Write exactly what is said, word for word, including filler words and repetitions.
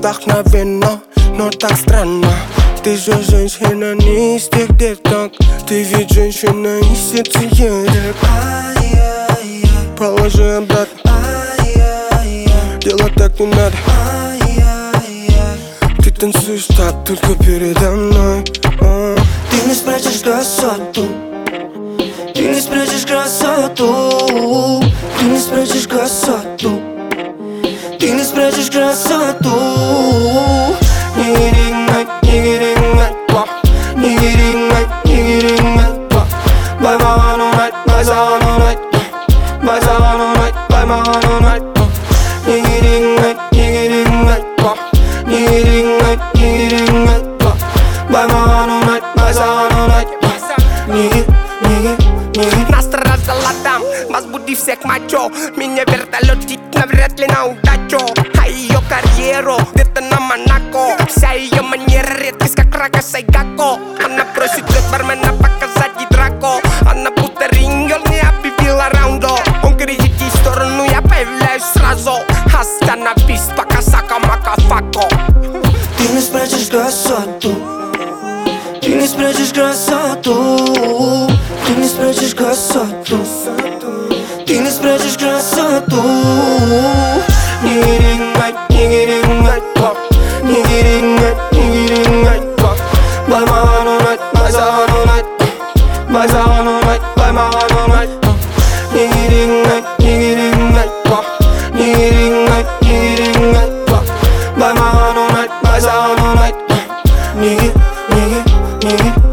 вдохновенно, но так странно. Ты же женщина не из тех деток, ты ведь женщина из сердцеедок. Положи обратно, делать так не надо. Ты танцуешь так только передо мной. Ты не спрячешь красоту, ты не спрячешь красоту, ты не спрячешь красоту, ты не спрячешь красоту. Нигеринга, нигеринга, нигеринга, нигеринга. Buy my one all night, buy someone all night, buy someone all night, buy my one all night. Nigeringa, nigeringa, nigeringa, nigeringa. Buy my one all night, buy someone all night. Нигер, нигер, нигер. Нас разголодам, возбуди всех мачо. Меня вертолетить навряд ли на удачу. А ее карьеру где-то на Монако. Вся ее манера редкость, как рага Сайгако. Она просит для бармена показать ей драко. Она будто рингер не объявила раунда. Он говорит, иди в сторону, я появляюсь сразу. Остановись, пока сака-мака фако. Ты не спрячешь красоту, ты не спрячешь красоту, ты не спрячешь красоту, ты не спрячешь красоту. Нигеринга, нигеринга, нигеринга, нигеринга. Buy my one all night, buy someone all night, buy someone all night, buy my one all night. Nigeringa, nigeringa, nigeringa, nigeringa. Buy my one all night, buy someone all night. Nigger, nigger, nigger.